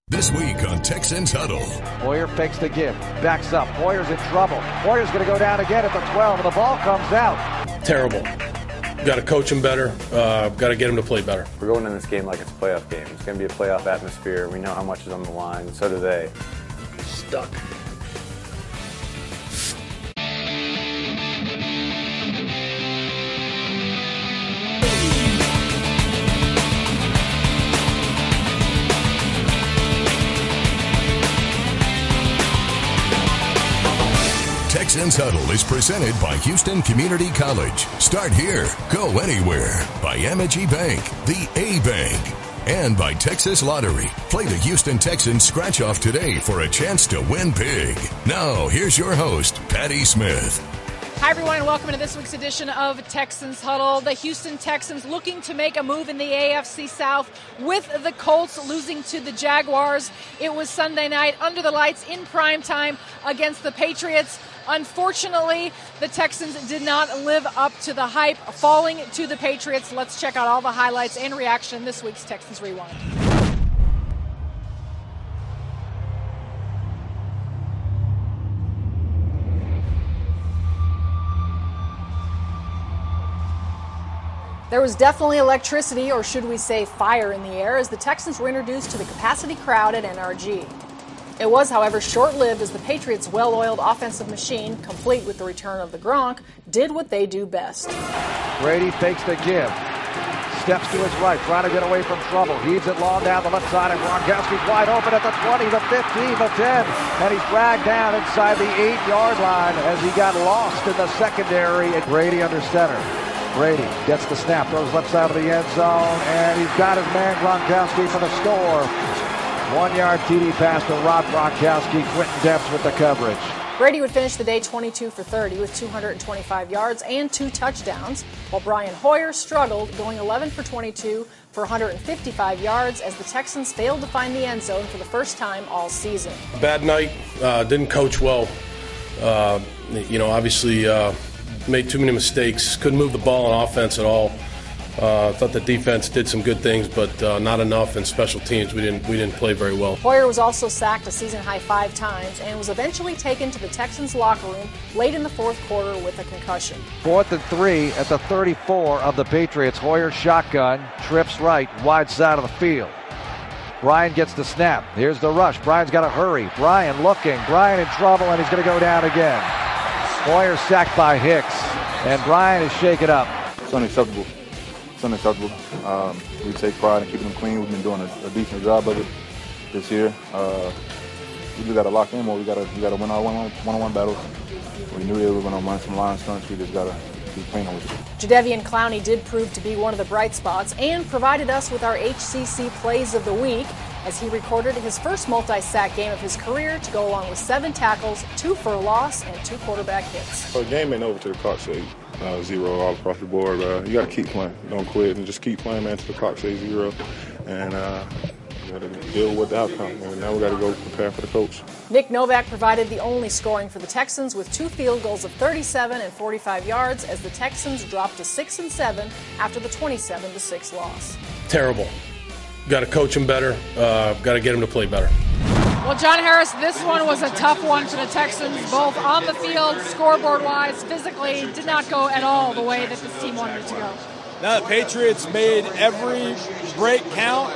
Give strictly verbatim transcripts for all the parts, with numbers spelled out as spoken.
This week on Texans Huddle. Hoyer fakes the give, backs up. Hoyer's in trouble. Hoyer's going to go down again at the twelve, and the ball comes out. Terrible. Got to coach him better. Uh, got to get him to play better. We're going in this game like it's a playoff game. It's going to be a playoff atmosphere. We know how much is on the line. So do they. Stuck. Texans Huddle is presented by Houston Community College. Start here, go anywhere. By Amegy Bank, the A Bank. And by Texas Lottery. Play the Houston Texans scratch-off today for a chance to win big. Now, here's your host, Patty Smith. Hi, everyone, and welcome to this week's edition of Texans Huddle. The Houston Texans looking to make a move in the A F C South with the Colts losing to the Jaguars. It was Sunday night under the lights in prime time against the Patriots. Unfortunately, the Texans did not live up to the hype, falling to the Patriots. Let's check out all the highlights and reaction in this week's Texans Rewind. There was definitely electricity, or should we say fire, in the air as the Texans were introduced to the capacity crowd at N R G. It was, however, short-lived as the Patriots' well-oiled offensive machine, complete with the return of the Gronk, did what they do best. Brady fakes the give. Steps to his right, trying to get away from trouble. Heaves it long down the left side, and Gronkowski's wide open at the twenty, the fifteen, the ten. And he's dragged down inside the eight-yard line as he got lost in the secondary. And Brady under center. Brady gets the snap, throws left side of the end zone, and he's got his man Gronkowski for the score. One-yard T D pass to Rob Gronkowski. Quentin Debs with the coverage. Brady would finish the day twenty-two for thirty with two hundred twenty-five yards and two touchdowns, while Brian Hoyer struggled, going eleven for twenty-two for one hundred fifty-five yards as the Texans failed to find the end zone for the first time all season. Bad night. Uh, didn't coach well. Uh, you know, obviously uh, made too many mistakes. Couldn't move the ball on offense at all. I uh, thought the defense did some good things, but uh, not enough. In special teams, we didn't we didn't play very well. Hoyer was also sacked a season-high five times and was eventually taken to the Texans' locker room late in the fourth quarter with a concussion. Fourth and three at the thirty-four of the Patriots. Hoyer shotgun, trips right, wide side of the field. Brian gets the snap. Here's the rush. Brian's got to hurry. Brian looking. Brian in trouble, and he's going to go down again. Hoyer sacked by Hicks, and Brian is shaken up. It's unacceptable. It's unacceptable. Um, we take pride in keeping them clean. We've been doing a, a decent job of it this year. Uh, we just got to lock in more. We got to we got to win our one-on-one battles. We knew they were going to run some line stunts. We just got to be clean with it. Jadeveon Clowney did prove to be one of the bright spots and provided us with our H C C Plays of the Week as he recorded his first multi-sack game of his career to go along with seven tackles, two for a loss, and two quarterback hits. So the game ain't over to the clock say uh, zero all across the board. Uh, you got to keep playing. Don't quit and just keep playing, man, until the clock says zero. And uh, you got to deal with the outcome. And now we got to go prepare for the coach. Nick Novak provided the only scoring for the Texans with two field goals of thirty-seven and forty-five yards as the Texans dropped to six and seven after the twenty-seven to six loss. Terrible. Got to coach him better. Uh, got to get him to play better. Well, John Harris, this one was a tough one for the Texans, both on the field, scoreboard-wise, physically, did not go at all the way that this team wanted it to go. Now the Patriots made every break count.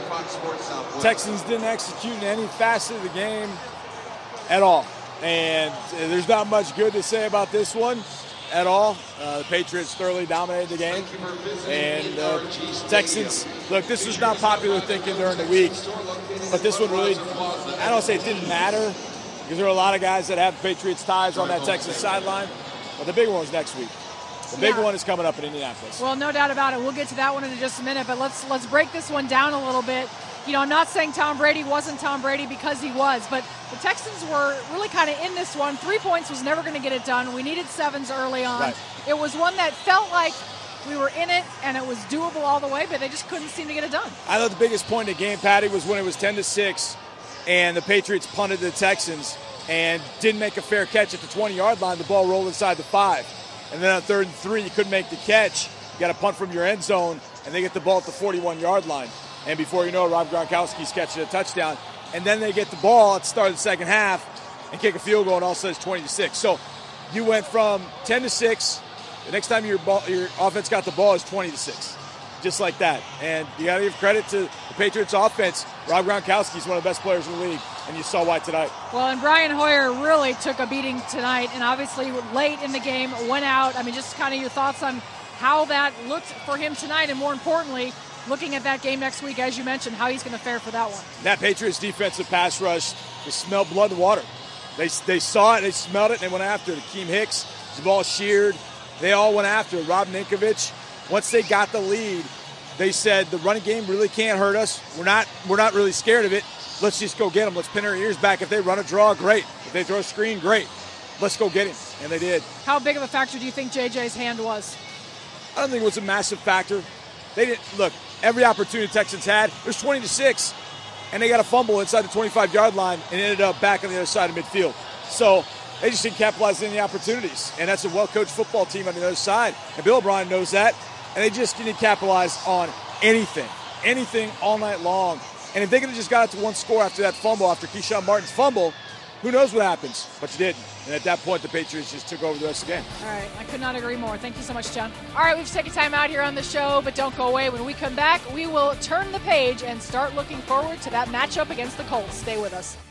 Texans didn't execute in any facet of the game at all. And there's not much good to say about this one at all. Uh, the Patriots thoroughly dominated the game. And uh, Texans, look, this was not popular thinking during the week. But this one really, I don't say it didn't matter, because there are a lot of guys that have Patriots ties on that Texas sideline. But the big one was next week. The big yeah. one is coming up in Indianapolis. Well, no doubt about it. We'll get to that one in just a minute, but let's let's break this one down a little bit. You know, I'm not saying Tom Brady wasn't Tom Brady, because he was, but the Texans were really kind of in this one. Three points was never going to get it done. We needed sevens early on. Right. It was one that felt like we were in it and it was doable all the way, but they just couldn't seem to get it done. I thought the biggest point in the game, Patty, was when it was ten to six and the Patriots punted the Texans and didn't make a fair catch at the twenty-yard line. The ball rolled inside the five. And then on third and three, you couldn't make the catch. You got a punt from your end zone, and they get the ball at the forty-one-yard line. And before you know it, Rob Gronkowski's catching a touchdown. and then they get the ball at the start of the second half and kick a field goal, and all of a sudden it's twenty to six. So you went from ten to six. The next time your ball, your offense got the ball is twenty to six, just like that. And you got to give credit to the Patriots offense. Rob Gronkowski is one of the best players in the league, and you saw why tonight. Well, and Brian Hoyer really took a beating tonight, and obviously late in the game went out. I mean, just kind of your thoughts on how that looked for him tonight, and more importantly, looking at that game next week, as you mentioned, how he's going to fare for that one. That Patriots defensive pass rush just smelled blood and water. They they saw it, they smelled it, and they went after it. Akeem Hicks, Jamal Sheard, they all went after it. Rob Ninkovich, once they got the lead, they said the running game really can't hurt us. We're not we're not really scared of it. Let's just go get them. Let's pin our ears back. If they run a draw, great. If they throw a screen, great. Let's go get him. And they did. How big of a factor do you think J J's hand was? I don't think it was a massive factor. They didn't look. Every opportunity the Texans had, it was twenty to six, and they got a fumble inside the twenty-five yard line and ended up back on the other side of midfield. So they just didn't capitalize on any opportunities, and that's a well-coached football team on the other side. And Bill O'Brien knows that, and they just didn't capitalize on anything, anything all night long. And if they could have just got it to one score after that fumble, after Keyshawn Martin's fumble, who knows what happens? But you didn't. And at that point, the Patriots just took over the rest of the game. All right. I could not agree more. Thank you so much, John. All right. We've taken time out here on the show, but don't go away. When we come back, we will turn the page and start looking forward to that matchup against the Colts. Stay with us.